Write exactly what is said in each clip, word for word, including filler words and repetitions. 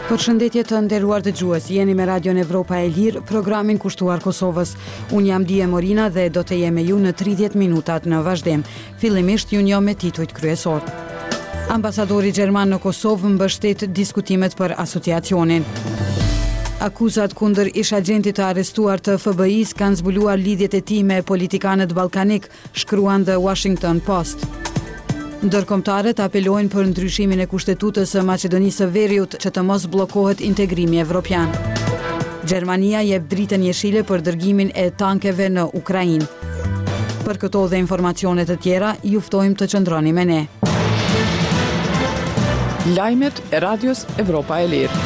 Përshëndetje të nderuar dëgjues, jeni me Radion Evropa e Lirë, programin kushtuar Kosovës. Unë jam Dije Morina dhe do të jem me ju në tridhjetë minutat në vazhdim. Fillimisht ju njoh me titujt kryesor. Ambasadori gjerman në Kosovë mbështet diskutimet për asociacionin. Akuzat kundër ish agentit të arrestuar të F B I-s kanë zbuluar lidhjet e tij me politikanët ballkanik, shkruan The Washington Post. Ndërkombëtarët apelojnë për ndryshimin e kushtetutës së Maqedonisë së Veriut që të mos bllokohet integrimi evropian. Gjermania jep dritën jeshile për dërgimin e tankeve në Ukrainë. Për këto dhe informacione të tjera, ju ftojmë të qëndroni me ne. Lajmet e Radios Evropa e Lirë.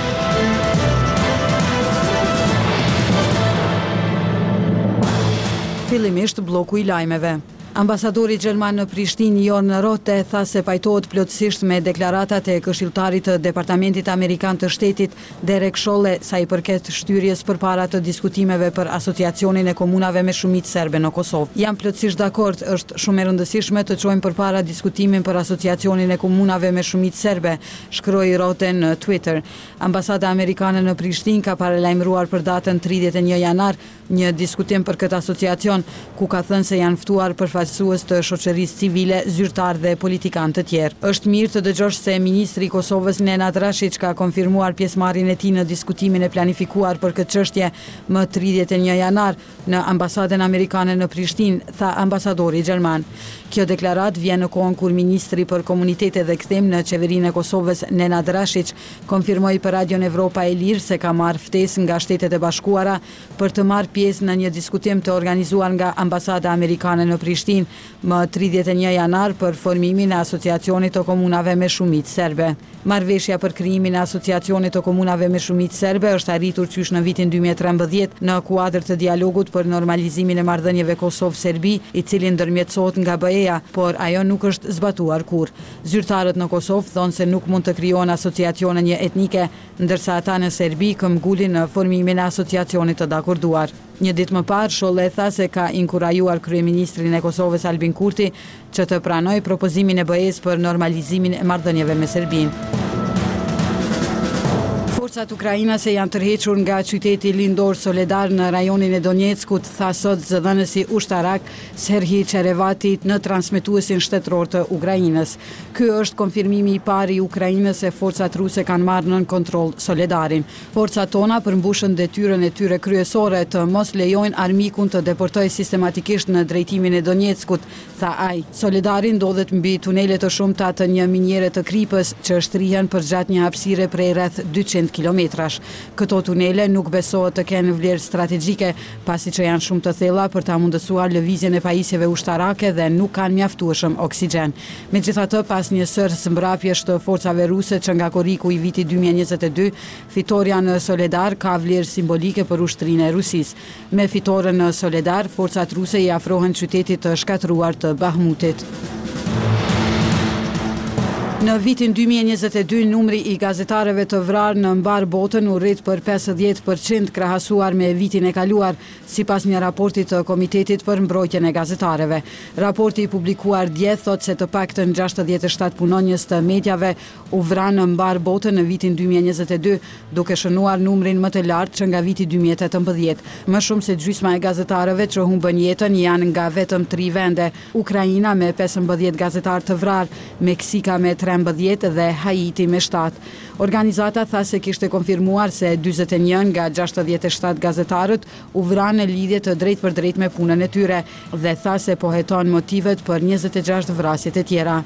Fillimisht bloku i lajmeve. Ambasadori gjerman në Prishtinë Jon Rote tha se pajtohet plotësisht me deklaratat e këshilltarit të Departamentit Amerikan të Shtetit Derek Chollet sa i përket shtyrjes përpara të diskutimeve për asociacionin e komunave me shumicë serbe në Kosovë. Jam plotësisht dakord, është shumë e rëndësishme të çojmë përpara diskutimin për asociacionin e komunave me shumicë serbe, shkroi Rote në Twitter. Ambasada amerikane në Prishtinë ka paralajmëruar për datën tridhjetë e një janar një diskutim për këtë asociacion, ku ka thënë se janë ftuar përfaqësues të shoqërisë civile, zyrtar dhe politikanë të tjerë. Është mirë të dëgjosh se ministri i Kosovës Nenad Rashić ka konfirmuar pjesëmarrjen e tij në diskutimin e planifikuar për këtë çështje më tridhjetë e një janar në ambasadën amerikane në Prishtinë, tha ambasadori gjerman. Kjo deklarat vjen në kohën kur ministri për komunitete dhe kthim në qeverinë e Kosovës Nenad Rashić konfirmoi për Radion Evropa e Lirë se ka marrë ftesë nga Shtetet e Bashkuara për të marrë pjesë në një diskutim të organizuar nga ambasada amerikane në Prishtinë më tridhjetë e një janar për formimin e asociacionit të komunave me shumicë serbe. Marrëveshja për krijimin e asociacionit të komunave me shumicë serbe është arritur qysh në vitin dy mijë e trembëdhjetë në kuadër të dialogut për normalizimin e marrëdhënieve Kosovë-Serbi, i cili ndërmjetësohet nga B E A, por ajo nuk është zbatuar kurrë. Zyrtarët në Kosovë thonë se nuk mund të krijohen asociacione një etnike, ndërsa ata në Serbi këmbgulin në formimin e asociacionit të dakorduar. Një ditë më parë, Chollet tha se ka inkurajuar kryeministrin e Kosovës Albin Kurti që të pranojë propozimin e B E S për normalizimin e marrëdhënieve me Serbinë. Forcat ukrainase janë tërhequr nga qyteti lindor Soledar në rajonin e Donjeckut, tha sot zëdhënësi ushtarak Serhij Cherevati në transmetuesin shtetëror të Ukrainës. Ky është konfirmimi i parë i Ukrainës se forcat ruse kanë marrë nën kontroll Soledarin. Forcat tona përmbushën detyrën e tyre kryesore të mos lejojnë armikun të deportojë sistematikisht në drejtimin e Donjeckut, tha ai. Soledari ndodhet mbi tunele të shumta të një miniere të Kripës që shtrihen përgjatë një hapësire prej rreth dyqind kilometrash. Këto tunele nuk besohet të kenë vlerë strategjike, pasi që janë shumë të thella për ta mundësuar lëvizjen e pajisjeve ushtarake dhe nuk kanë mjaftueshëm oksigjen. Megjithatë, pas një sër sëmbrapjesh të forcave ruse që nga korriku i vitit dy mijë e njëzet e dy, fitoria në Soledar ka vlerë simbolike për ushtrinë e Rusisë. Me fitoren në Soledar, forcat ruse i afrohen qytetit të shkatëruar të Bahmutit. Në vitin dy mijë e njëzet e dy, numri i gazetarëve të vrarë në mbar botën u rrit për pesëdhjetë përqind krahasuar me vitin e kaluar, sipas një raporti të Komitetit për Mbrojtjen e Gazetarëve. Raporti i publikuar dje thot se të paktën gjashtëdhjetë e shtatë punonjës të mediave u vranë në mbar botën në vitin dy mijë e njëzet e dy, duke shënuar numrin më të lartë që nga viti dy mijë e tetëmbëdhjetë. Më shumë se gjysma e gazetarëve që humbën jetën janë nga vetëm tri vende: Ukraina me pesëmbëdhjetë gazetarë të vrarë, Meksika me trembëdhjetë dhe Haiti me shtatë. Organizata tha se kishte konfirmuar se dyzet e një nga gjashtëdhjetë e shtatë gazetarët u vranë në lidhje të drejtë për drejtë me punën e tyre dhe tha se po heton motivet për njëzet e gjashtë vrasjet e tjera.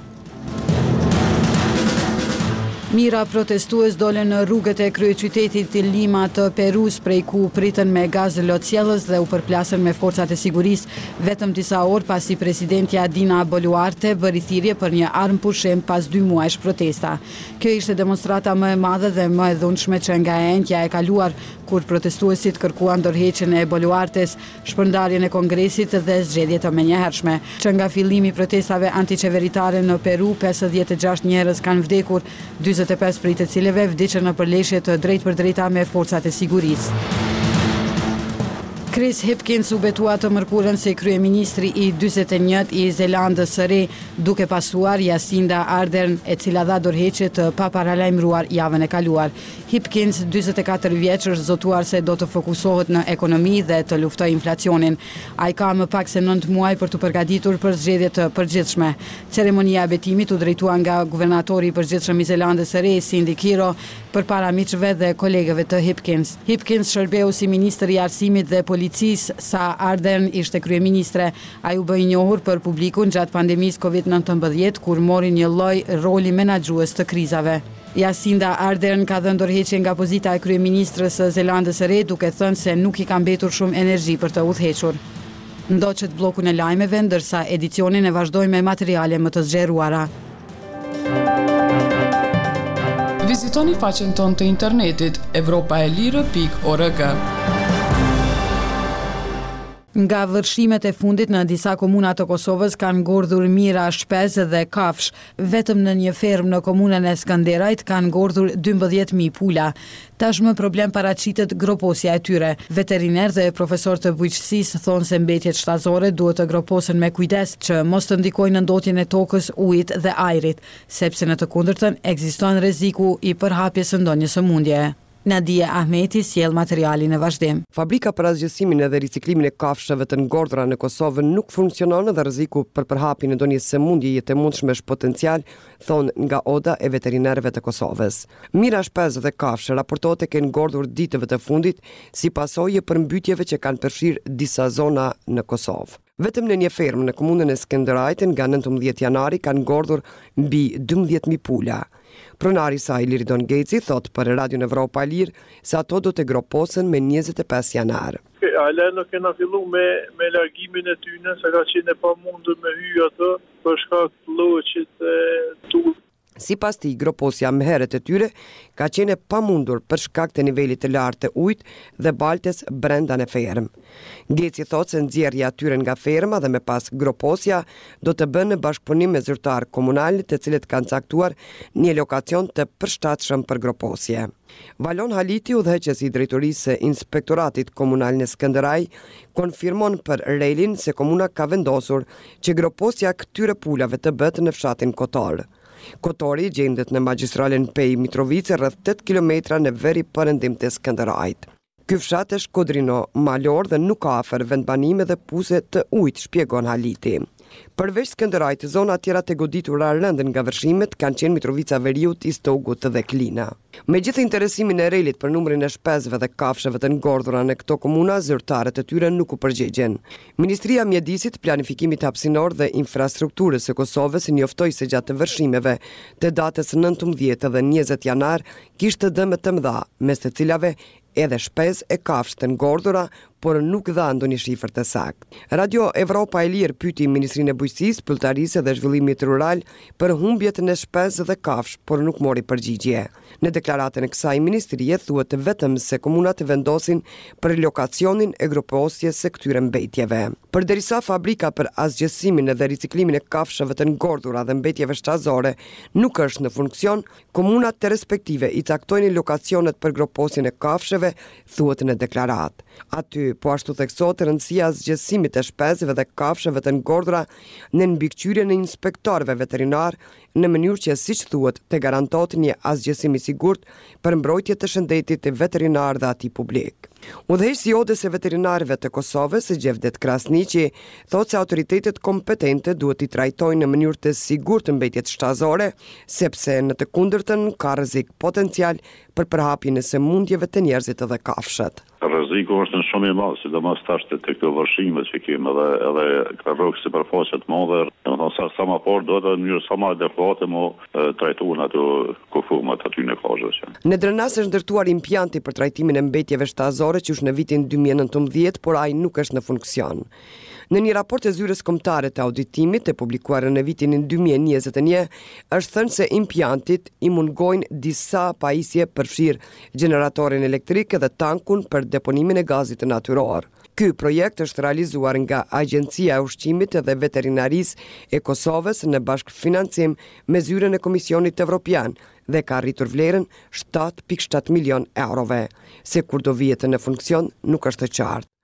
Mira protestues dolën në rrugët e kryeqytetit të Lima të Perus, prej ku pritën me gaz lotësjellës dhe u përplasën me forcat e sigurisë, vetëm disa orë pasi presidentja Dina Boluarte bëri thirrje për një armë pushim pas dy muajsh protesta. Kjo ishte demonstrata më e madhe dhe më e dhunshme që nga e njëjtja e kaluar, kur protestuesit kërkuan dorëheqjen e Boluartes, shpërndarjen e Kongresit dhe zgjedhje të menjëhershme. Që nga fillimi i protestave antiqeveritare në Peru, pesëdhjetë e gjashtë njerëz kanë vdekur, dyzet e pesë prej të cilëve vdiqën në përleshje të drejtë për drejta me forcat e sigurisë. Chris Hipkins u betua të mërkurën se kryeministri i njëzet e njët i Zelandës së Re, duke pasuar Jacinda Ardern, e cila dha dorëheqje të paparalajmëruar javën e kaluar. Hipkins, njëzet e katër vjeç, është zotuar se do të fokusohet në ekonomi dhe të luftojë inflacionin. Ai ka më pak se nëntë muaj për të përgatitur për zgjedhje të përgjithshme. Ceremonia e betimit u drejtua nga guvernatori i përgjithshëm i Zelandës së Re, Cindy Kiro, përpara miqve dhe kolegëve të Hipkins. Hipkins shërbeu si ministër i arsimit dhe policisë sa Ardern ishte kryeministre. Ai u bë i njohur për publikun gjatë pandemisë Covid nëntëmbëdhjetë, kur mori një lloj roli menaxhues të krizave. Jacinda Ardern ka dhënë dorëheqje nga pozita e kryeministrës së Zelandës së Re, duke thënë se nuk i ka mbetur shumë energji për të udhëhequr. Ndoqet bllokun e lajmeve, ndërsa edicionin e vazhdojmë me materiale më të zgjeruara. Vizitoni faqen tonë të internetit europa e lirë pikë org. Nga vërshimet e fundit në disa komuna të Kosovës kanë ngordhur mira, shpezë dhe kafsh. Vetëm në një fermë në komunën e Skënderajt kanë ngordhur dymbëdhjetë mijë pula. Tashmë problem paraqitet groposja e tyre. Veterinerë dhe profesor të bujqësisë thonë se mbetjet shtazore duhet të groposen me kujdes që mos të ndikojnë në ndotjen e tokës, ujit dhe ajrit, sepse në të kundërtën ekziston rreziku i përhapjes së ndonjë sëmundjeje. Nadia Ahmeti sjell materialin e vazhdim. Fabrika për asgjësimin dhe riciklimin e kafshëve të ngordhura në Kosovë nuk funksionon dhe rreziku për përhapjen e ndonjë sëmundjeje të mundshme është potencial, thonë nga Oda e veterinerëve të Kosovës. Mira, shpezë dhe kafshë raportohet të kenë ngordhur ditëve të fundit si pasojë e përmbytjeve që kanë përfshirë disa zona në Kosovë. Vetëm në një fermë në komunën e Skënderajt nga nëntëmbëdhjetë janari kanë ngordhur mbi dymbëdhjetë mijë pula. Pronari i saj Liridon Geci thot për Radion Evropa e Lirë se ato do të groposen me njëzet e pesë janar. Ale nuk kena fillu me, me largimin e tyne, se ka qenë e pamundur me hy ato për shkak të lloçit e tu. Sipas tij, groposja më herët e tyre ka qenë e pamundur për shkak të nivelit të lartë të ujit dhe baltes brenda në fermë. Geci thotë se nxjerrja e tyre nga ferma dhe me pas groposja do të bënë në bashkëpunim me zyrtarë komunal, të cilët kanë caktuar një lokacion të përshtatshëm për groposje. Valon Haliti, udhëheqës i drejtorisë së Inspektoratit Komunal në Skënderaj, konfirmon për Relin se komuna ka vendosur që groposja këtyre pulave të bëhet në fshatin Kotor. Kotori gjendet në magjistralen Pej Mitrovice, rreth tetë kilometra në veri perëndim të Skënderajt. Ky fshat është kodrino malor dhe nuk ka afër vendbanime dhe puse të ujit, shpjegon Haliti. Përveç Skënderajt, zona tjera të goditura rëndën nga vërshimet kanë qenë Mitrovica Veriut, Istogut dhe Klina. Me gjithë interesimin e Relit për numrin e shpezëve dhe kafshëve të ngordhura në këto komuna, zyrtarët e tyre nuk u përgjigjen. Ministria e Mjedisit, Planifikimit Hapësinor dhe Infrastrukturës së Kosovës njoftoi se gjatë vërshimeve të datës nëntëmbëdhjetë dhe njëzet janar kishte dëme të mëdha, mes të cilave edhe shpezë e kafshë të ngordhura, por nuk dha ndonjë shifër të saktë. Radio Evropa e Lirë pyeti Ministrinë e Bujqësisë, Pylltarisë dhe Zhvillimit Rural për humbjet në shpezë dhe kafshë, por nuk mori përgjigje. Në deklaratën e kësaj ministrie thuhet vetëm se komunat vendosin për lokacionin e groposjes së këtyre mbetjeve. Përderisa fabrika për asgjësimin dhe riciklimin e kafshëve të ngordhura dhe mbetjeve shtazore nuk është në funksion, komunat të respektive i caktojnë lokacionet për groposjen e kafshëve, thuhet në deklaratë. Aty po ashtu theksohet rëndësia e zgjesimit të shpezëve dhe kafshëve të ngordhura në mbikëqyrjen e inspektorëve veterinar në mënyrë që, siç thuhet, të garantohet një asgjësim i sigurt për mbrojtje të shëndetit të veterinar dhe atij publik. Udhëheqësi i Odës së veterinarëve të Kosovës, Gjevdet Krasniqi, thotë se autoritetet kompetente duhet i trajtojnë në mënyrë të sigurt mbetjet shtazore, sepse në të kundërtën ka rrezik potencial për përhapjen e sëmundjeve të njerëzit dhe kafshët. Rreziku është në shumë i madh, sidomos tash te këto vërshime që kemi edhe edhe ka rrugë sipërfaqe të mëdha, domethënë sa sa më fort do të në mënyrë sa më adekuate mo trajtuan ato kufumat aty në kafshë. Në Drenas është ndërtuar impjanti për trajtimin e mbetjeve shtazore që është në vitin dy mijë e nëntëmbëdhjetë, por ai nuk është në funksion. Në një raport të zyrës kombëtare të auditimit të publikuar në vitin dy mijë e njëzet e një, është thënë se impjantit i mungojnë disa pajisje përfshirë gjeneratorin elektrik dhe tankun për deponimin e gazit natyror. Ky projekt është realizuar nga Agjencia e Ushqimit dhe Veterinarisë e Kosovës në bashkëfinancim me zyrën e Komisionit Evropian dhe ka arritur vlerën shtatë pikë shtatë milion eurove. Se kur do vihet në funksion nuk është e qartë.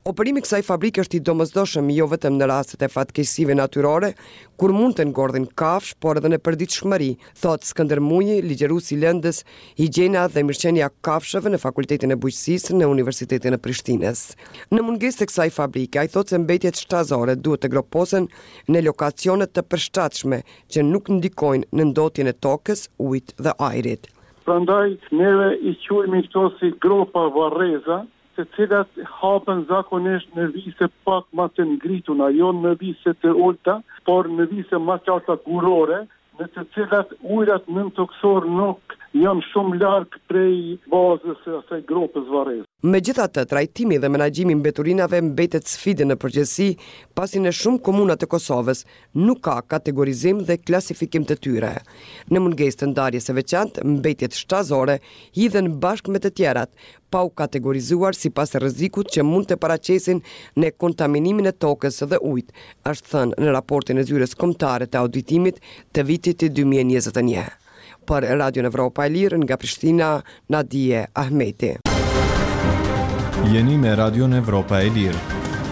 Operimi i kësaj fabrike është i domosdoshëm jo vetëm në rastet e fatkeqësive natyrore, kur mund të ngordhin kafsh, por edhe në përditshmëri, thot Skënder Muji, ligjeruesi i lëndës Higjiena dhe mirëqenia kafshëve në Fakultetin e Bujqësisë në Universitetin e Prishtinës. Në mungesë të kësaj fabrike, ai thotë se mbetjet shtazore duhet të groposen në lokacione të përshtatshme që nuk ndikojnë në ndotjen e tokës, ujit dhe ajrit. Prandaj neve i quajmë këto si gropa varreza, të cilat hapen zakonisht në vise pak më të ngrituna, jo në vise të ulta, por në vise më qarta kurore, në të cilat ujrat nëntoksor nuk janë shumë larg prej bazës së asaj gropës varreze. Megjithatë, trajtimi dhe menaxhimi i mbeturinave mbetet sfidë në përgjithësi, pasi në shumë komuna të Kosovës nuk ka kategorizim dhe klasifikim të tyre. Në mungesë të ndarjes së veçantë, mbetjet shtazore hidhen bashkë me të tjerat, pa u kategorizuar sipas rrezikut që mund të paraqesin në kontaminimin e tokës dhe ujit, është thënë në raportin e zyres kombëtare të auditimit të vitit dy mijë e njëzet e një. Për Radio Evropa e Lirë nga Prishtina, Nadije Ahmeti. Jeni me Radio Evropa e Lirë.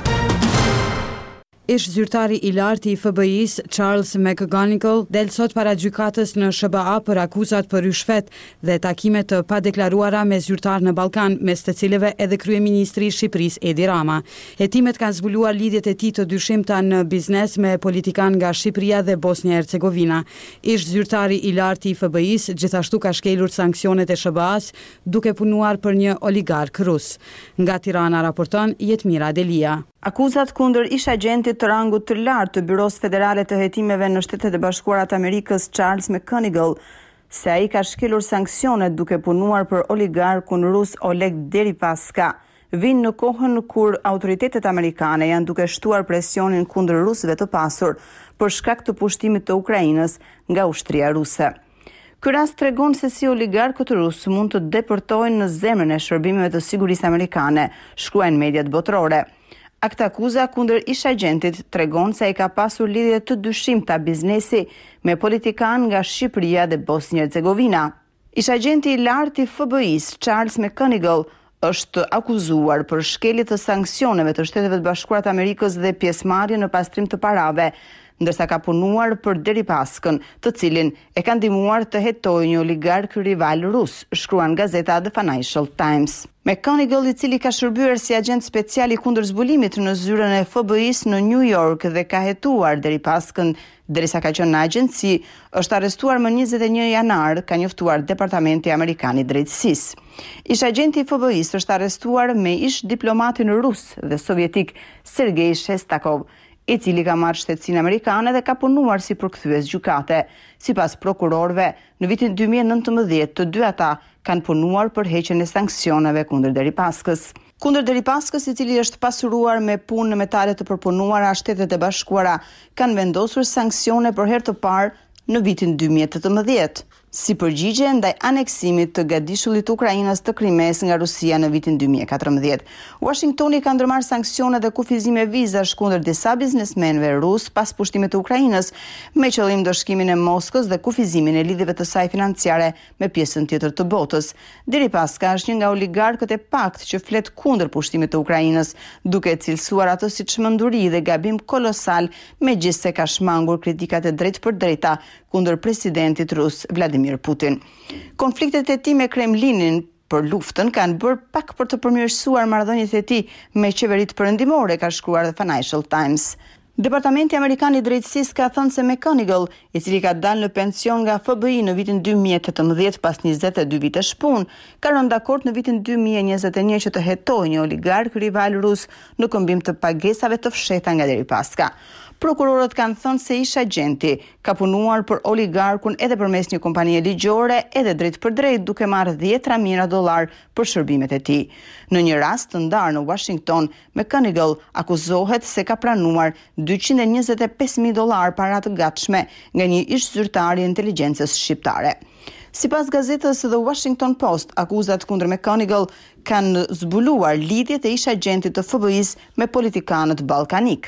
Ish zyrtari i lartë i F B I-s Charles McGonigal del sot para gjykatës në S B A për akuzat për rishfet dhe takime të padeklaruara me zyrtar në Ballkan, mes të cilëve edhe kryeministri i Shqipërisë Edi Rama. Hetimet kanë zbuluar lidhjet e tij të dyshimta në biznes me politikan nga Shqipëria dhe Bosnia Hercegovina. Ish zyrtari i lartë i F B I-s gjithashtu ka shkelur sanksionet e S B A-s duke punuar për një oligark rus. Nga Tirana raporton Jetmira Delia. Akuzat kundër ish agentit të rangut të lartë të Byros Federale të Hetimeve në Shtetet e Bashkuara të Amerikës Charles McGonigal, se ai ka shkelur sanksionet duke punuar për oligarkun rus Oleg Deripaska, vinë në kohën kur autoritetet amerikane janë duke shtuar presionin kundër rusëve të pasur për shkak të pushtimit të Ukrainës nga ushtria ruse. Ky rast tregon se si oligarkët rusë mund të deportojnë në zemrën e shërbimeve të sigurisë amerikane, shkruajnë mediat botërore. Akta akuza kundër ish agentit tregon se ai ka pasur lidhje të dyshimta biznesi me politikan nga Shqipëria dhe Bosnia Hercegovina. Ish agenti i lartë i F B I-s Charles McGonigal është akuzuar për shkelje të sanksioneve të Shteteve të Bashkuara të Amerikës dhe pjesëmarrje në pastrim të parave, ndërsa ka punuar për Deripaskën, të cilin e ka ndihmuar të hetojë një oligark rival rus, shkruan gazeta The Financial Times. McGonigal, i cili ka shërbyer si agent special i kundër zbulimit në zyrën e F B I-s në New York dhe ka hetuar Deripaskën derisa ka qenë në agjenci, është arrestuar më njëzet e një janar, ka njoftuar Departamenti Amerikan i Drejtësisë. Ish agenti i F B I-s është arrestuar me ish diplomatin rus dhe sovjetik Sergej Shestakov, i cili ka marrë shtetësinë amerikane dhe ka punuar si përkthyes gjykate. Sipas prokurorëve, në vitin dy mijë e nëntëmbëdhjetë të dy ata kanë punuar për heqjen e sanksioneve kundër Deripaskës. Kundër Deripaskës, i cili është pasuruar me punë në metale të përpunuara, Shtetet e Bashkuara kanë vendosur sanksione për herë të parë në vitin dy mijë e tetëmbëdhjetë, si përgjigje ndaj aneksimit të gadishullit të Ukrainës të Krimes nga Rusia në vitin dy mijë e katërmbëdhjetë. Washingtoni ka ndërmarrë sanksione dhe kufizime vizash kundër disa biznesmenëve rus pas pushtimit të Ukrainës, me qëllim ndëshkimin e Moskës dhe kufizimin e lidhjeve të saj financiare me pjesën tjetër të botës. Deripaska është një nga oligarkët e paktë që flet kundër pushtimit të Ukrainës, duke cilësuar atë si çmenduri dhe gabim kolosal, megjithse ka shmangur kritikat e drejtpërdrejta kundër presidentit rus Vladimir Putin. Konfliktet e tij me Kremlinin për luftën kanë bërë pak për të përmirësuar marrëdhëniet e tij me qeveritë perëndimore, ka shkruar The Financial Times. Departamenti Amerikan i Drejtësisë ka thënë se McGonigal, i cili ka dalë në pension nga F B I në vitin dy mijë e tetëmbëdhjetë pas njëzet e dy vitesh punë, ka rënë dakord në vitin dy mijë e njëzet e një që të hetojë një oligark rival rus në këmbim të pagesave të fshehta nga Deripaska. Prokurorët kanë thënë se ish agenti ka punuar për oligarkun edhe përmes një kompanie ligjore, edhe drejt për drejt, duke marrë dhjetra mijëra dollar për shërbimet e tij. Në një rast të ndarë në Washington, McGonigal akuzohet se ka pranuar dyqind e njëzet e pesë mijë dollar para të gatshme nga një ish zyrtar i inteligjencës shqiptare. Sipas gazetës The Washington Post, akuzat kundër McGonigal kanë zbuluar lidhjet e ish agentit të F B I-s me politikanët ballkanik.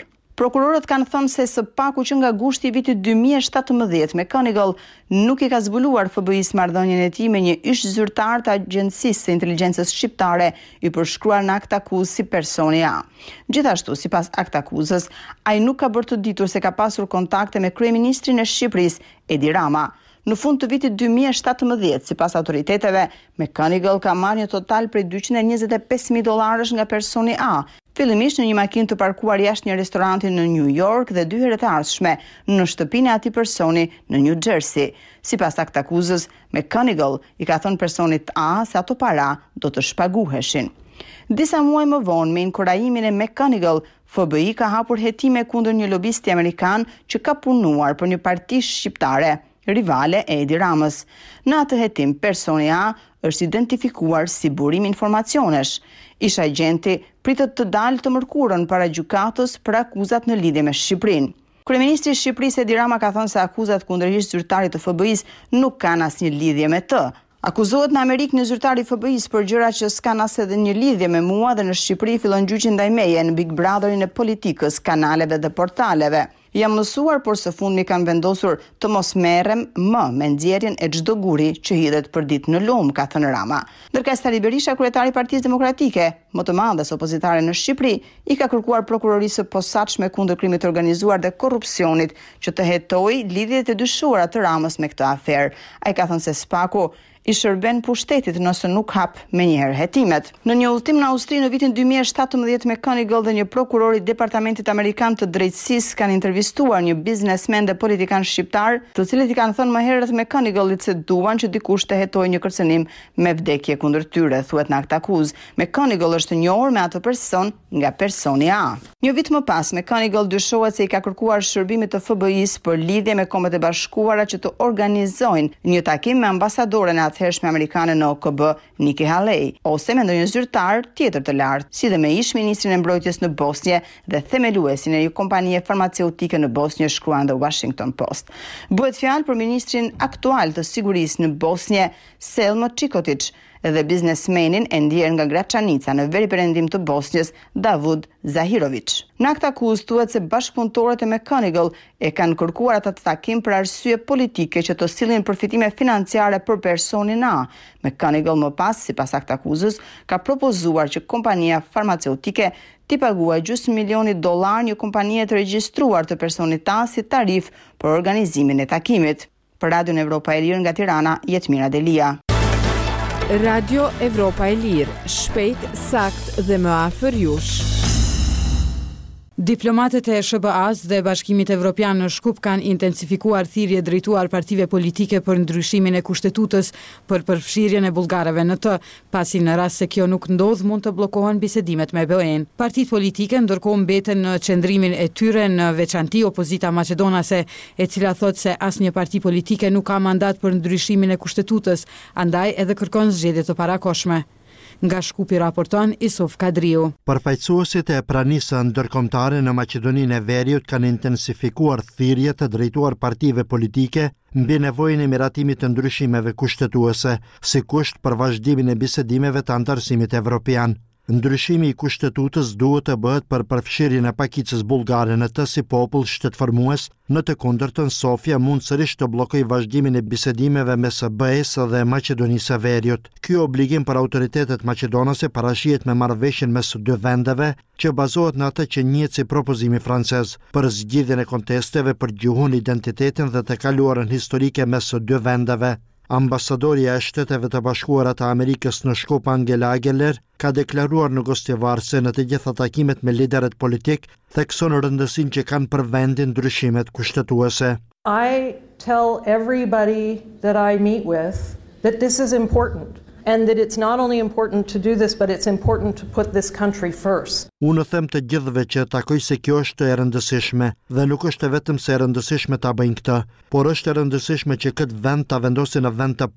Prokurorët kanë thënë se së paku që nga gushti i vitit dy mijë e shtatëmbëdhjetë McGonigal nuk i ka zbuluar F B I-s marrëdhënien e tij me një ish zyrtar të Agjencisë së Inteligjencës Shqiptare i përshkruar në akt akuzë si personi A. Gjithashtu, sipas akt akuzës, ai nuk ka bërë të ditur se ka pasur kontakte me kryeministrin e Shqipërisë, Edi Rama. Në fund të vitit dy mijë e shtatëmbëdhjetë, sipas autoriteteve, McGonigal ka marrë një total prej dyqind e njëzet e pesë mijë dollarësh nga personi A, fillimisht në një makinë të parkuar jashtë një restoranti në New York dhe dy herë të ardhshme në shtëpinë e atij personi në New Jersey. Sipas akt akuzës, McGonigal i ka thënë personit A se ato para do të shpaguheshin. Disa muaj më vonë, me inkurajimin e McGonigal, F B I ka hapur hetime kundër një lobisti amerikan që ka punuar për një parti shqiptare, rivale e Edi Ramës. Në atë hetim, personi A është identifikuar si burim informacionesh. Ish agenti pritet të dalë të mërkurën para gjykatës për akuzat në lidhje me Shqipërinë. Kryeministri i Shqipërisë Edi Rama ka thënë se akuzat kundër ish zyrtarit të F B I-s nuk kanë asnjë lidhje me të. Akuzohet në Amerikë një zyrtar i F B I-s për gjëra që s'kan as edhe një lidhje me mua dhe në Shqipëri fillon gjyqi ndaj meje në Big Brotherin e politikës, kanaleve dhe portaleve. Jam mësuar, por së fundmi kanë vendosur të mos merrem më me nxjerrjen e çdo guri që hidhet për ditë në lum, ka thënë Rama. Ndërka Sali Berisha, kryetari i Partisë Demokratike, më të madhes opozitare në Shqipëri, i ka kërkuar prokurorisë së posaçme kundër krimit të organizuar dhe korrupsionit që të hetojë lidhjet e dyshuara të Ramës me këtë aferë. Ai ka thënë se Spaku i shërben pushtetit nëse nuk hap menjëherë hetimet. Në një udhëtim në Austri në vitin dy mijë e shtatëmbëdhjetë, McGonigal dhe një prokuror i Departamentit Amerikan të Drejtësisë kanë intervistuar një biznesmen dhe politikan shqiptar, të cilët i kanë thënë më herët McGonigalit se duan që dikush të hetojë një kërcënim me vdekje kundër tyre, thuhet në akt akuzë. McGonigal është njohur me atë person nga personi A. Një vit më pas, McGonigal dyshohet se i ka kërkuar shërbime të F B I-s për lidhje me Kombet e Bashkuara që të organizojnë një takim me ambasadoren e atëhershme amerikane në O K B, Nikki Haley, ose me ndonjë zyrtar tjetër të lartë, si dhe me ish ministrin e mbrojtjes në Bosnjë dhe themeluesin e një kompanie farmaceutike në Bosnjë, shkruan The Washington Post. Bëhet fjalë për ministrin aktual të sigurisë në Bosnjë, Selma Čikotić, dhe biznesmenin e ndjerë nga Gračanica në veri perëndim të Bosnjës, Davud Zahirović. Në akt akuzë thuhet se bashkëpunëtorët e McGonigal e kanë kërkuar atë takim për arsye politike që të sillin përfitime financiare për personin A. McGonigal më pas, sipas akt akuzës, ka propozuar që kompania farmaceutike t'i paguaj gjysmë milioni dollar një kompanie të regjistruar të personit A si tarif për organizimin e takimit. Për Radion Evropa e Lirë nga Tirana, Jetmira Delia. Radio Evropa e Lirë, shpejt, sakt dhe më afër jush. Diplomatët e S B A-s dhe Bashkimit Evropian në Shkup kanë intensifikuar thirrje drejtuar partive politike për ndryshimin e kushtetutës për përfshirjen e bullgarëve në të, pasi në rast se kjo nuk ndodh mund të bllokohen bisedimet me B E-n. Partitë politike ndërkohë mbeten në qendrimin e tyre, në veçanti opozita maqedonase, e cila thotë se asnjë parti politike nuk ka mandat për ndryshimin e kushtetutës, andaj edhe kërkon zgjedhje të parakohshme. Nga Shkupi raporton Isuf Kadriu. Përfaqësuesit e pranisë ndërkombëtare në Maqedoninë e Veriut kanë intensifikuar thirrje të drejtuar partive politike mbi nevojën e miratimit të ndryshimeve kushtetuese, si kusht për vazhdimin e bisedimeve të antarësimit evropian. Ndryshimi i kushtetutës duhet të bëhet për përfshirjen e pakicës bullgare në të si popull shtetformues, në të kundërtën Sofia mund sërish të bllokojë vazhdimin e bisedimeve mes B E-s dhe Maqedonisë së Veriut. Ky obligim për autoritetet maqedonase parashihet me marrëveshjen mes dy vendeve, që bazohet në atë që njihet si propozimi francez për zgjidhjen e kontesteve për gjuhën, identitetin dhe të kaluarën historike mes dy vendeve. Ambasadori e Shteteve të Bashkuara të Amerikës në Shkup, Angela Ageler, ka deklaruar në Gostivar se në të gjitha takimet me liderët politik thekson rëndësinë që kanë për vendin ndryshimet kushtetuese. I tell everybody that I meet with that this is important. And that it's not only important to do this, but it's important to put this country first. Unë them të gjithëve që takoj se kjo është e rëndësishme dhe nuk është vetëm se e rëndësishme ta bëjnë këtë, por është e rëndësishme që këtë vend ta vendosin në vend të parë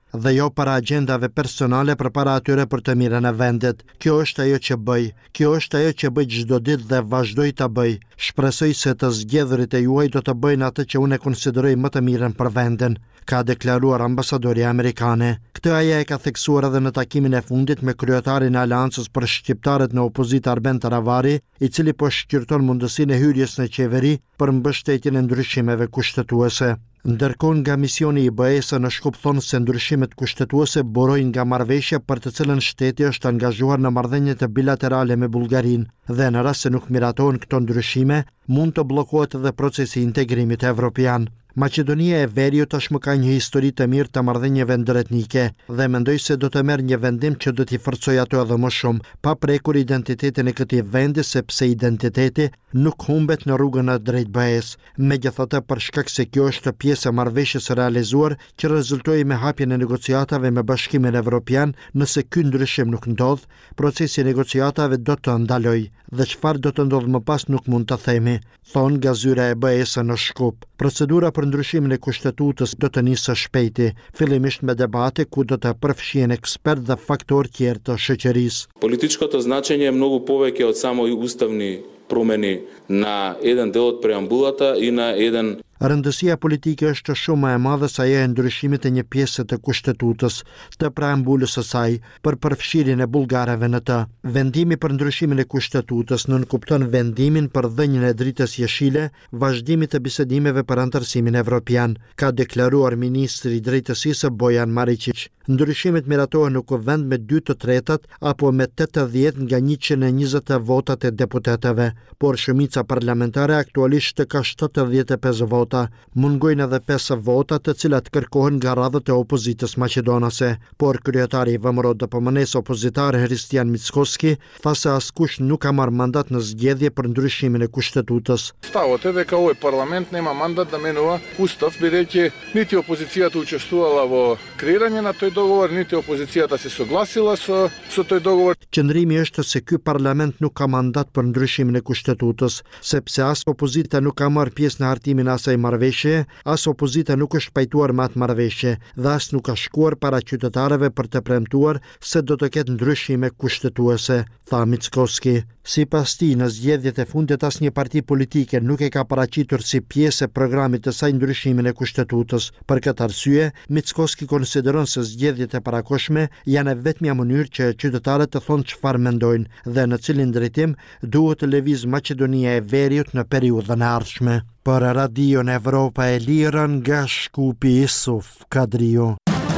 dhe jo para agjendave personale përpara atyre për të mirën e vendit. Kjo është ajo që bëj. Kjo është ajo që bëj çdo ditë dhe vazhdoj ta bëj. Shpresoj se të zgjedhurit e juaj do të bëjnë atë që unë e konsideroj më të mirën për vendin, ka deklaruar ambasadori amerikane. Këtë ajo e ka theksuar edhe në takimin e fundit me kryetarin e Aleancës për shqiptarët në opozitë Arben Taravari, i cili po shqyrton mundësinë e hyrjes në qeveri për mbështetjen e ndryshimeve kushtetuese. Ndërkohë nga misioni i B E-s në Shkup thonë se ndryshimet kushtetuese burojnë nga marrëveshja për të cilën shteti është angazhuar në marrëdhëniet bilaterale me Bullgarinë dhe në rast se nuk miratohen këto ndryshime, mund të bllokohet edhe procesi i integrimit evropian. Maqedonia e Veriut tashmë ka një histori të mirë të marrëdhënieve ndëretnike dhe mendoj se do të merr një vendim që do t'i forcojë ato edhe më shumë, pa prekur identitetin e këtij vendi sepse identiteti nuk humbet në rrugën e drejt B E-s. Megjithatë, për shkak se kjo është pjesë e marrëveshjes së realizuar që rezultoi me hapjen e negociatave me Bashkimin Evropian, nëse ky ndryshim nuk ndodh, procesi i negociatave do të ndalojë dhe çfarë do të ndodhë më pas nuk mund të themi, thon gazyra e B E-s në Shkup. Procedura për ndryshimin e kushtetutës do të nisë shpejti, fillimisht me debate ku do të përfshihen ekspert dhe faktorë tjerë të shoqërisë. Политическото значење е многу повеќе од само и уставни промени на еден дел од преамбулата и на еден. Rëndësia politike është shumë më e madhe se ajo e ndryshimit të një pjese të kushtetutës, të preambulës së saj, për përfshirjen e bullgarëve në të. Vendimi për ndryshimin e kushtetutës nënkupton vendimin për dhënien e dritës jeshile, vazhdimit të bisedimeve për anëtarësimin evropian, ka deklaruar ministri i drejtësisë Bojan Maričić. Ndryshimet miratohen në kuvend me dy të tretat apo me tetëdhjetë nga njëqind e njëzet votat e deputetëve, por shumica parlamentare aktualisht ka shtatëdhjetë e pesë vota. Mungojnë edhe pesë vota të cilat kërkohen nga radhët e opozitës maqedonase, por kryetari i V M R O D P M N-s opozitar Hristijan Mickoski tha se askush nuk ka marrë mandat në zgjedhje për ndryshimin e kushtetutës. Ставот е дека овој парламент нема мандат да менува устав, бидејќи нити опозицијата учествувала во креирање на тој договор, нити опозицијата се согласила со со тој договор. Qëndrimi është se ky parlament nuk ka mandat për ndryshimin e kushtetutës, sepse as opozita nuk ka marrë pjesë në hartimin e asaj marrëveshje, as opozita nuk është pajtuar me atë marrëveshje dhe as nuk ka shkuar para qytetarëve për të premtuar se do të ketë ndryshime kushtetuese, tha Mickoski. Sipas tij, në zgjedhjet e fundit asnjë parti politike nuk e ka paraqitur si pjesë e programit të saj ndryshimin e kushtetutos. Për këtë arsye, Mickoski konsideron se zgjedhjet e parakoshme janë vetmja mënyrë që qytetarët të thonë çfarë mendojnë dhe në cilin drejtim duhet të lëvizë Maqedonia e Veriut në periudhën e ardhshme. Për Radion Evropa e Lirë nga Shkupi, Isuf Kadrio.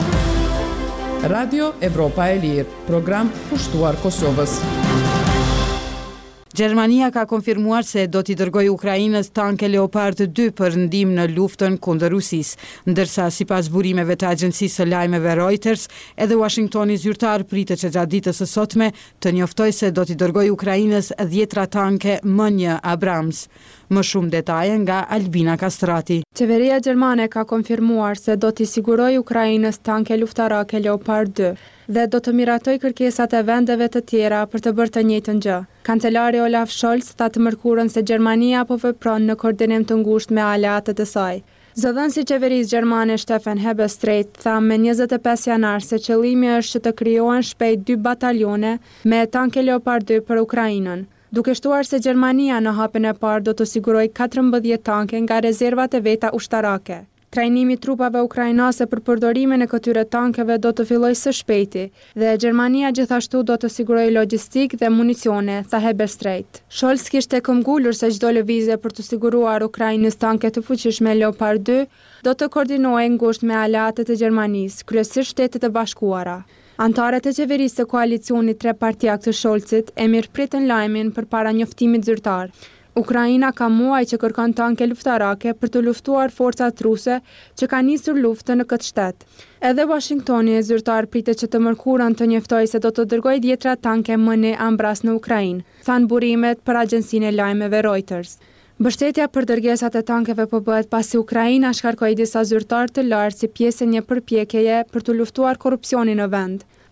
Radio Evropa e Lirë, program pushtuar Kosovës. Gjermania ka konfirmuar se do t'i dërgojë Ukrainës tanke Leopard dy për ndihmë në luftën kundër Rusisë, ndërsa sipas burimeve të agjencisë së lajmeve Reuters, edhe Washingtoni zyrtar pritet që gjatë ditës së sotme të njoftojë se do t'i dërgojë Ukrainës dhjetra tanke M një Abrams. Më shumë detaje nga Albina Kastrati. Qeveria gjermane ka konfirmuar se do t'i sigurojë Ukrainës tanke luftarake Leopard dy dhe do të miratoj kërkesat e vendeve të tjera për të bërë të njëjtën gjë. Kancelari Olaf Scholz tha të mërkurën se Gjermania po vepron në koordinim të ngushtë me aleatët e saj. Zëdhënësi i qeverisë gjermane Stefan Hebestreit tha me njëzet e pesë janar se qëllimi është që të krijohen shpejt dy batalione me tanke Leopard dy për Ukrainën, duke shtuar se Gjermania në hapin e parë do të sigurojë katërmbëdhjetë tanke nga rezervat e veta ushtarake. Trajnimi i trupave ukrainase për përdorimin e këtyre tankeve do të fillojë së shpejti dhe Gjermania gjithashtu do të sigurojë logjistikë dhe municione, tha Hebestreit. Scholz kishte këmbgulur se çdo lëvizje për të siguruar Ukrainës tanke të fuqishme Leopard dy do të koordinohej ngushtë me aleatët e Gjermanisë, kryesisht Shtetet e Bashkuara. Antarët e qeverisë së koalicionit trepartiak të Scholzit e mirëpritën lajmin përpara njoftimit zyrtar. Ukraina ka muaj që kërkon tanke luftarake për të luftuar forcat ruse që kanë nisur luftën në këtë shtet. Edhe Washingtoni e zyrtar pritet që të mërkurën të njoftojë se do të dërgojë dhjetra tanke M një Ambras në Ukrainë, thanë burimet për agjencinë e lajmeve Reuters. Mbështetja për dërgesat e tankeve po bëhet pasi Ukraina shkarkoi disa zyrtar të lartë si pjesë e një përpjekjeje për të luftuar korrupsionin në vend.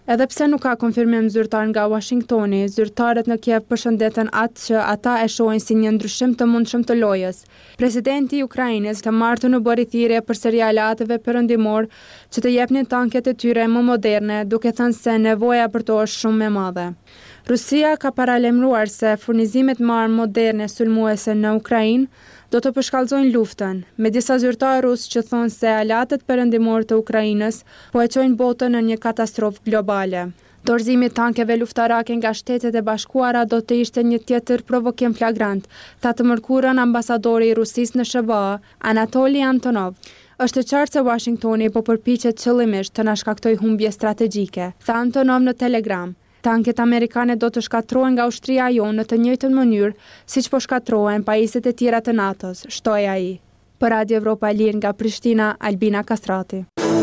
Edhe pse nuk ka konfirmim zyrtar nga Washingtoni, zyrtarët në Kiev përshëndeten atë që ata e shohin si një ndryshim të mundshëm të lojës. Presidenti i Ukrainës të martën u bëri thirrje përsëri aleatëve perëndimor që të jepnin tanket e tyre më moderne, duke thënë se nevoja për to është shumë e madhe. Rusia ka paralemruar se furnizimet me armë moderne sulmuese në Ukrainë do të përshkallëzojnë luftën, me disa zyrtarë rusë që thonë se aleatët perëndimor të Ukrainës po e çojnë botën në një katastrofë globale. Dorëzimi i tankeve luftarake nga Shtetet e Bashkuara do të ishte një tjetër provokim flagrant, tha të mërkurën ambasadori i Rusisë në S B A, Anatoli Antonov. Është qartë se Washingtoni po përpiqet qëllimisht të na shkaktojë humbje strategjike, tha Antonov në Telegram. Tanket amerikane do të shkatrohen nga ushtria jonë në të njëjtën mënyrë siç po shkatrohen pajisjet e tjera të NATO-s, shtoi ai. Për Radio Evropa e Lirë nga Prishtina, Albina Kastrati.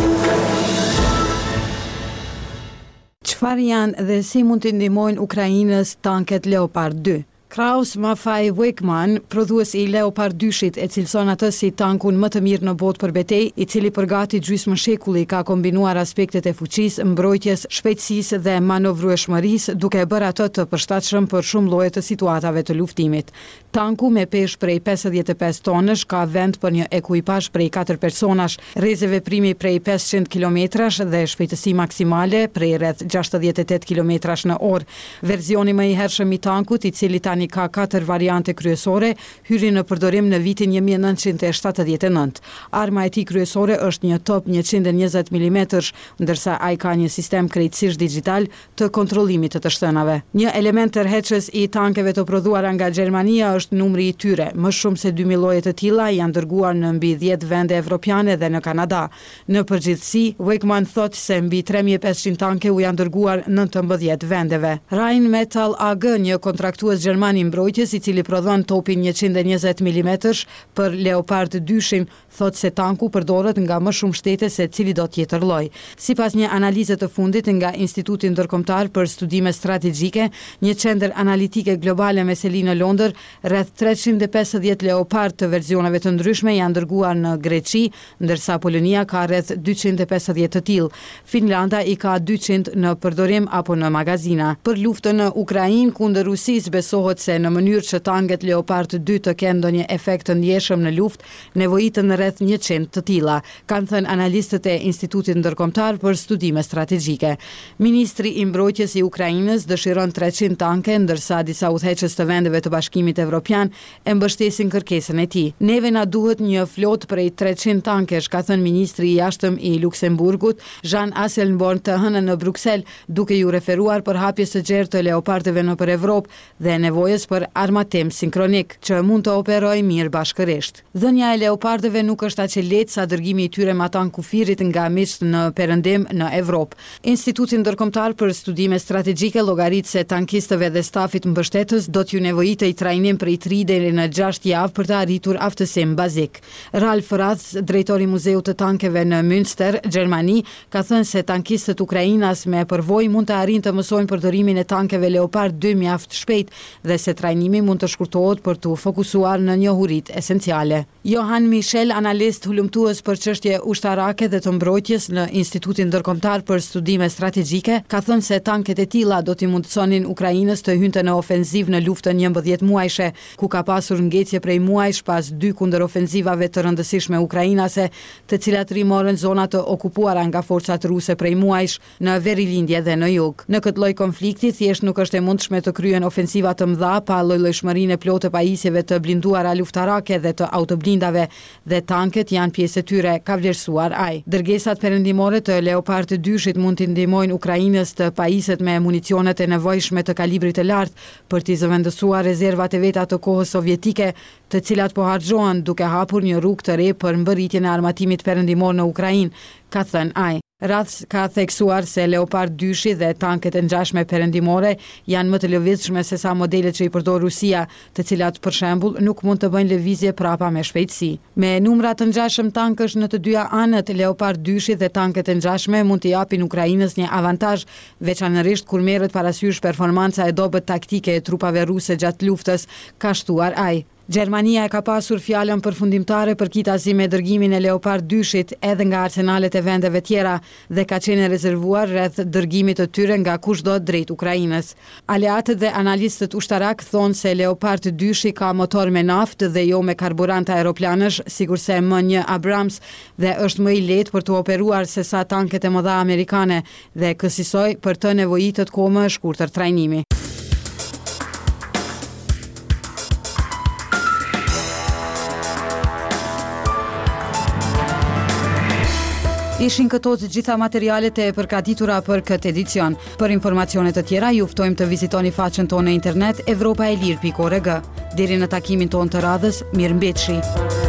Çfarë janë dhe si mund të ndihmojnë Ukrainës tanket Leopard dy? Kraus Maffei Wegmann, prodhues i Leopard dyshit, e cilëson atë si tankun më të mirë në botë për betejë, i cili për gati gjysmë shekulli ka kombinuar aspektet e fuqisë, mbrojtjes, shpejtësisë dhe manovrueshmërisë, duke e bërë atë të përshtatshëm për shumë lloje të situatave të luftimit. Tanku me peshë prej pesëdhjetë e pesë tonësh ka vend për një ekuipazh prej katër personash, rrezë veprimi prej pesëqind kilometrash dhe shpejtësi maksimale prej rreth gjashtëdhjetë e tetë kilometrash në orë. Versioni më i hershëm i tankut, i cili tani ka katër variante kryesore, hyri në përdorim në vitin një mijë e nëntëqind e shtatëdhjetë e nëntë. Arma e tij kryesore është një top njëqind e njëzet milimetrash, ndërsa ai ka një sistem krejtësisht digjital të kontrollimit të të shtënave. Një element tërheqës i tankeve të prodhuara nga Gjermania është numri i tyre. Më shumë se dy mijë lloje të tilla janë dërguar në mbi dhjetë vende evropiane dhe në Kanada. Në përgjithësi, Wegmann thotë se mbi tre mijë e pesëqind tanke u janë dërguar në nëntëmbëdhjetë vendeve. Rheinmetall A G, një kontraktues gjerman i mbrojtjes i cili prodhon topin njëqind e njëzet milimetrash për Leopard dyshin, thotë se tanku përdoret nga më shumë shtete se cili do tjetër lloj. Sipas një analize të fundit nga Instituti Ndërkombëtar për Studime Strategjike, një qendër analitike globale me seli në Londër, rreth treqind e pesëdhjetë Leopard të versioneve të ndryshme janë dërguar në Greqi, ndërsa Polonia ka rreth dyqind e pesëdhjetë të tillë. Finlanda i ka dyqind në përdorim apo në magazina. Për luftën në Ukrainë kundër Rusisë besohet se në mënyrë që tanket Leopard dy të kenë ndonjë efekt të ndjeshëm në luftë, nevojiten rreth njëqind të tilla, kanë thënë analistët e Institutit Ndërkombëtar për Studime Strategjike. Ministri i Mbrojtjes i Ukrainës dëshiron treqind tanke, ndërsa disa udhëheqës të vendeve të Bashkimit Evropian e mbështesin kërkesën e tij. Neve na duhet një flotë prej treqind tankesh, ka thënë ministri i jashtëm i Luksemburgut, Jean Asselborn, të hënën në Bruksel, duke ju referuar për hapjes së gjerë të Leopardëve nëpër Evropë dhe nevojës për armatim sinkronik që mund të operojë mirë bashkërisht. Dhënia e Leopardëve nuk është aq e lehtë sa dërgimi i tyre me tank kufirit nga miqt në perëndim në Evropë. Instituti Ndërkombëtar për Studime Strategjike llogarit se tankistëve dhe stafit mbështetës do t'ju nevojitej trajnim prej tri deri në gjashtë javë për të arritur aftësim bazik. Ralf Ratz, drejtori i Muzeut të Tankeve në Münster, Gjermani, ka thënë se tankistët ukrainas me përvojë mund të arrijnë të mësojnë përdorimin e tankeve Leopard dy mjaft shpejt dhe se trajnimi mund të shkurtohet për të fokusuar në njohuritë esenciale. Johan Michel, analist hulumtues për çështje ushtarake dhe të mbrojtjes në Institutin Ndërkombëtar për Studime Strategjike, ka thënë se tanket e tilla do t'i mundësonin Ukrainës të hynte në ofenzivë në luftën njëmbëdhjetë muajshe, ku ka pasur ngecje prej muajsh pas dy kundërofenzivave të rëndësishme ukrainase, të cilat rimorën zona të okupuara nga forcat ruse prej muajsh në verilindje dhe në jug. Në këtë lloj konflikti thjesht nuk është e mundshme të kryen ofensiva të mëdha pa lloj-llojshmërinë e plotë pajisjeve të blinduara luftarake dhe të autoblindave, dhe tanket janë pjesë e tyre, ka vlerësuar ai. Dërgesat perëndimore të Leopard dyshit mund t'i ndihmojnë Ukrainës të pajiset me municionet e nevojshme të kalibrit të lartë për t'i zëvendësuar rezervat e veta të kohës sovjetike, të cilat po harxhohen duke hapur një rrugë të re për mbërritjen e armatimit perëndimor në Ukrainë, ka thënë ai. Ratz ka theksuar se Leopard dyshi dhe tanket e ngjashme perëndimore janë më të lëvizshme se sa modelet që i përdor Rusia, të cilat për shembull nuk mund të bëjnë lëvizje prapa me shpejtësi. Me numra të ngjashëm tankësh në të dyja anët, Leopard dyshi dhe tanket e ngjashme mund t'i japin Ukrainës një avantazh, veçanërisht kur merret parasysh performanca e dobët taktike e trupave ruse gjatë luftës, ka shtuar ai. Gjermania e ka pasur fjalën përfundimtare për kitasi me dërgimin e Leopard dyshit edhe nga arsenalet e vendeve tjera dhe ka qenë rezervuar rreth dërgimit të tyre nga kushdo drejt Ukrainës. Aleatët dhe analistët ushtarak thonë se Leopard dyshi ka motor me naftë dhe jo me karburant aeroplanësh, sikurse M një Abrams, dhe është më i lehtë për të operuar se sa tanket e mëdha amerikane dhe kësaj për të nevojitet kohë më e shkurtër trajnimi. Ishin këto të gjitha materialet e përgatitura për këtë edicion. Për informacione të tjera, ju ftojmë të vizitoni faqen tonë në internet evropaelir pikë org. Deri në takimin tonë të radhës, mirëmbëjtje.